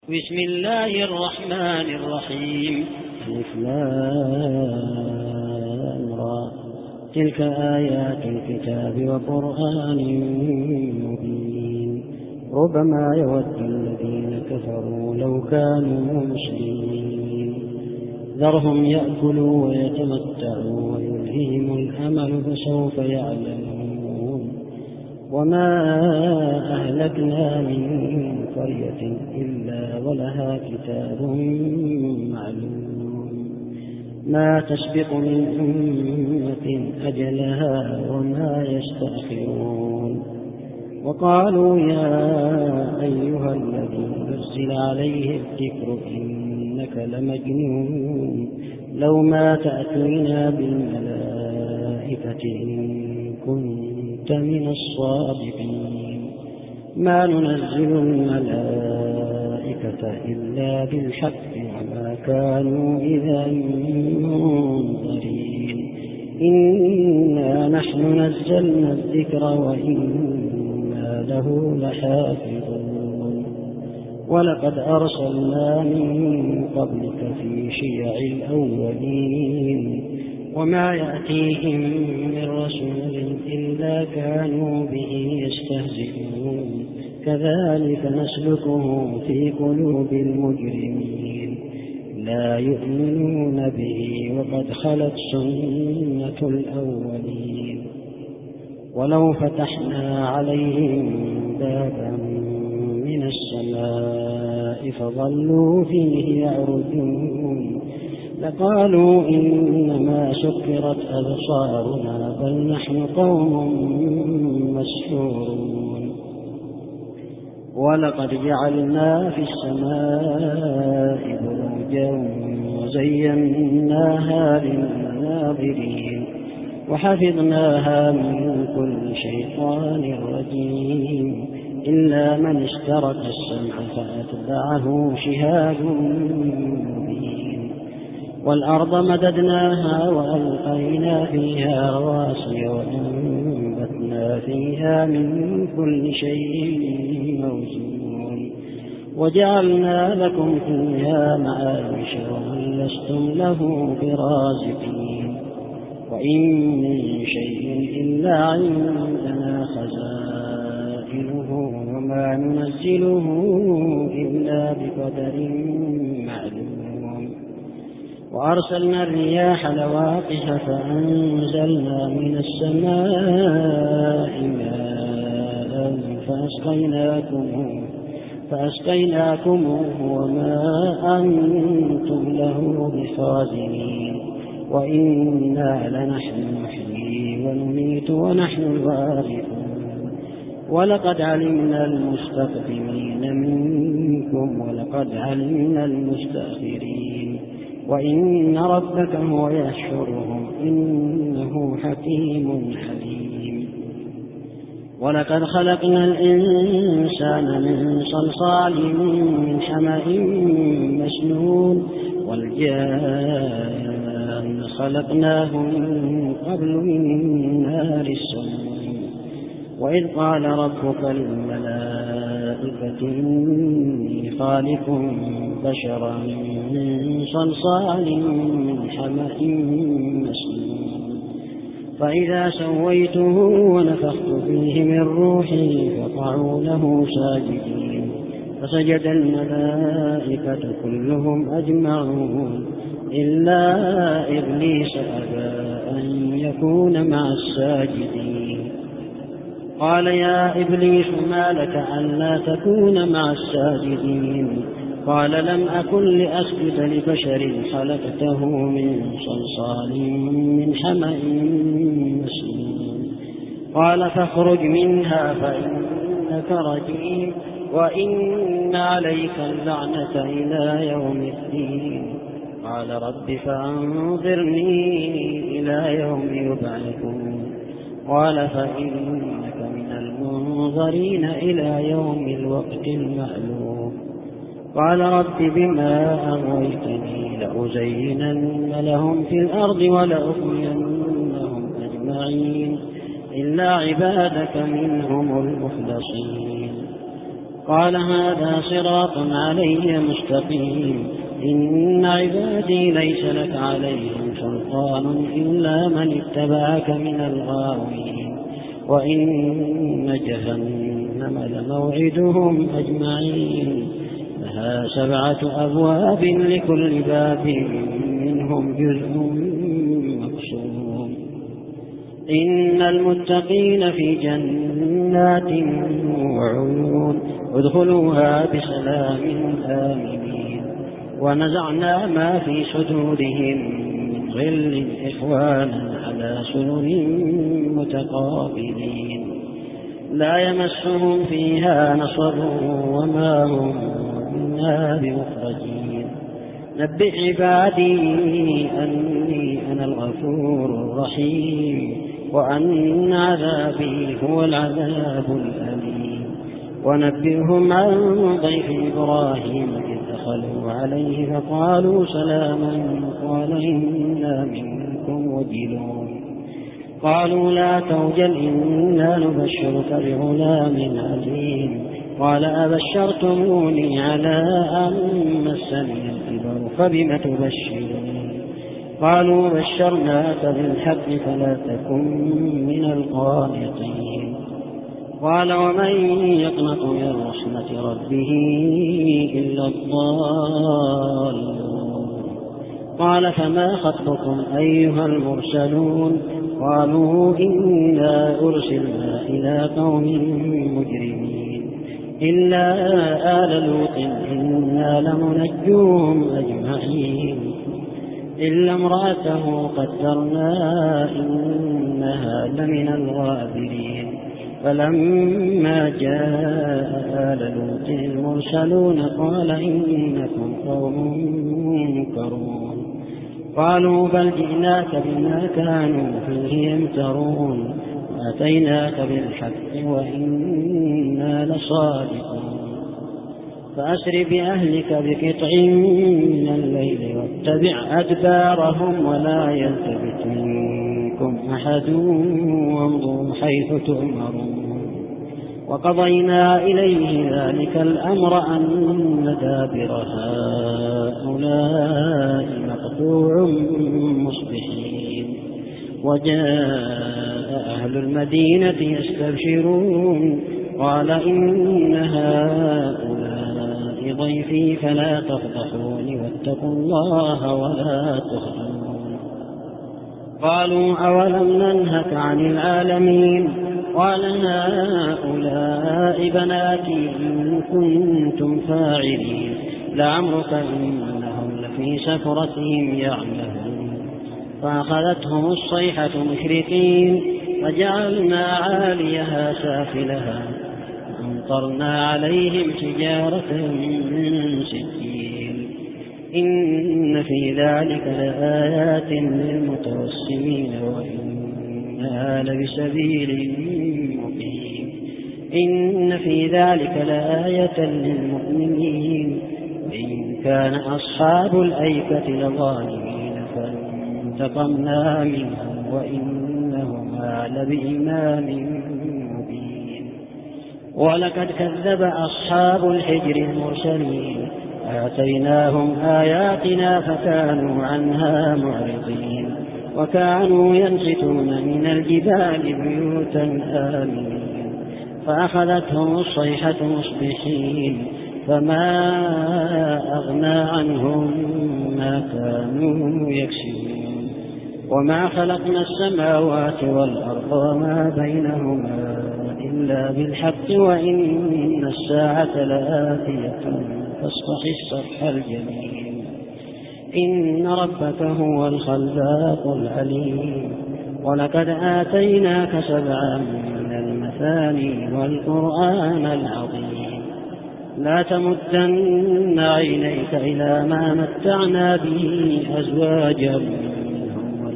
بسم الله الرحمن الرحيم. ألف لام را. تلك آيات الكتاب وقرآن مبين. ربما يود الذين كفروا لو كانوا مسلمين. ذرهم يأكلوا ويتمتعوا ويلههم الأمل فسوف يعلمون. وما أهلكنا من قرية إلا ولها كتاب معلوم ما تسبق من أمة أجلها وما يستأخرون. وقالوا يا أيها الذي نزل عليه الذكر إنك لمجنون لو ما تأتينا بالملائكة إن كنت من الصادقين. ما ننزل الملائكة إلا بالحق وما كانوا إذا منذرين. إنا نحن نزلنا الذكر وإنا له لحافظون. ولقد أرسلنا من قبلك في شيع الأولين وما يأتيهم من رسول إلا كانوا به يستهزئون. كذلك نسلكه في قلوب المجرمين لا يؤمنون به وقد خلت سنة الأولين. ولو فتحنا عليهم بابا من السماء فظلوا فيه يعرجون لقالوا إنما سكرت أبصارنا بل نحن قوم مسحورون. ولقد جعلنا في السماء بروجا وزيناها للناظرين وحفظناها من كل شيطان رجيم إلا من استرق السمع فأتبعه شهاب مبين. والأرض مددناها وألقينا فيها رواسي وأنبتنا فيها من كل شيء موزون وجعلنا لكم فيها معايش ومن لستم له برازقين. وإن من شيء إلا عندنا خزائنه وما ننزله إلا بقدر معلوم. وأرسلنا الرياح لواقح فأنزلنا من السماء ماء فأسقيناكموه وما أنتم له بخازنين. وإنا لنحن نحيي ونميت ونحن الوارثون. ولقد علمنا المستقدمين منكم ولقد علمنا المستأخرين. وإن ربك هو يحشرهم إنه حكيم عليم. ولقد خلقنا الإنسان من صلصال من حمأ مسنون والجان خلقناه من قبل من نار السموم. وإذ قال ربك للملائكة إني خالق بشرا من صلصال من حمأ مسنون فإذا سويته ونفخت فيه من روحي فقعوا له ساجدين. فسجد الملائكة كلهم أجمعون إلا إبليس أبى أن يكون مع الساجدين. قال يا إبليس ما لك ألا تكون مع الساجدين؟ قال لم أكن لأسجد لبشر خلقته من صلصال من حمأ مسنون. قال فاخرج منها فإنك رجيم وإن عليك اللعنة إلى يوم الدين. قال رب فأنظرني إلى يوم يبعثون. قال فإنك من المنظرين إلى يوم الوقت المعلوم. قال رب بما أغويتني لأزينن لهم في الأرض ولأغوينهم أجمعين إلا عبادك منهم المخلصين. قال هذا صراط علي مستقيم إن عبادي ليس لك عليهم سلطان إلا من اتبعك من الغاوين وإن جهنم لموعدهم أجمعين لها 7 أبواب لكل باب منهم جزء مقسوم إن المتقين في جنات وعيون ادخلوها بسلام آمنين ونزعنا ما في صدورهم من غل إخوانا على سرر متقابلين لا يمسهم فيها نصب وما هم منها بمخرجين نبئ عبادي أني أنا الغفور الرحيم وأن عذابي هو العذاب الأليم ونبئهم عن ضيف إبراهيم إذ دخلوا عليه فقالوا سلاما قال إنا منكم وجلون قالوا لا توجل إنا نبشرك بغلام عليم قال أبشرتموني على أن مسني الكبر فبم تبشرون قالوا بشرناك بالحق فلا تكن من القانطين قال ومن يقنط من رحمة ربه إلا الضالون قال فما خطبكم أيها المرسلون قالوا إنا أرسلنا إلى قوم مجرمين إلا آل لوط إنا لمنجوهم أجمعين إلا امرأته قدرنا إنها لمن الغابرين فلما جاء آل لوط المرسلون قال إنكم قوم منكرون قالوا بل جئناك بما كانوا فيه يمترون وأتيناك بالحق وإنا لصادقون فأسر بأهلك بقطع من الليل واتبع أدبارهم ولا يلتفت منكم أحد وامضوا حيث تؤمرون وقضينا إليه ذلك الأمر أن دابر هؤلاء مقطوع مصبحين وجاء أهل المدينة يستبشرون قال إن هؤلاء ضيفي فلا تفضحون واتقوا الله ولا تخزون قالوا أولم ننهك عن العالمين قال هؤلاء بناتي إن كنتم فاعلين لعمرك إنهم لفي سكرتهم يعمهون فأخذتهم الصيحة مشرقين فجعلنا عاليها سافلها وأمطرنا عليهم حجارة من سجيل إن في ذلك لآيات للمتوسمين وإنها لبسبيل مقيم إن في ذلك لآية للمؤمنين إن كان أصحاب الأيكة لظالمين فانتقمنا منهم وإنهما لبإمام مبين ولقد كذب أصحاب الحجر المرسلين آتيناهم آياتنا فكانوا عنها معرضين وكانوا ينحتون من الجبال بيوتا آمنين فأخذتهم الصيحة مصبحين فما أغنى عنهم ما كانوا يكسبون وما خلقنا السماوات والأرض وما بينهما إلا بالحق وإن الساعة لآتية فاصفح الصفح الجميل إن ربك هو الخلاق العليم ولقد آتيناك 7 من المثاني والقرآن العظيم لا تمدن عينيك إلى ما متعنا به أزواجا منهم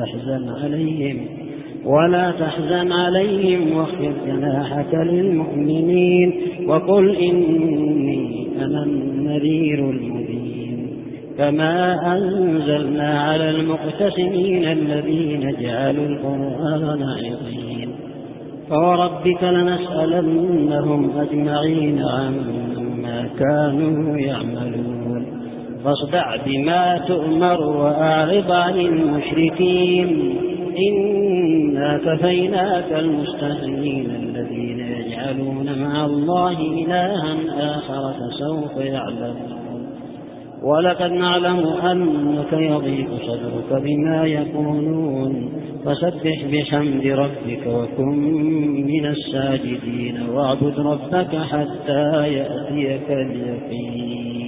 ولا تحزن عليهم واخفض جناحك للمؤمنين وقل إني أنا النذير المبين كما أنزلنا على المقتسمين الذين جعلوا القرآن عظيم فوربك لنسألنهم أجمعين عما كانوا يعملون فاصدع بما تؤمر وأعرض عن المشركين إنا كفيناك المستهزئين الذين يجعلون مع الله إلها آخر فسوف يعلمون ولقد نعلم أنك يضيق صدرك بما يقولون فسبح بحمد ربك وكن من الساجدين واعبد ربك حتى يأتيك اليقين.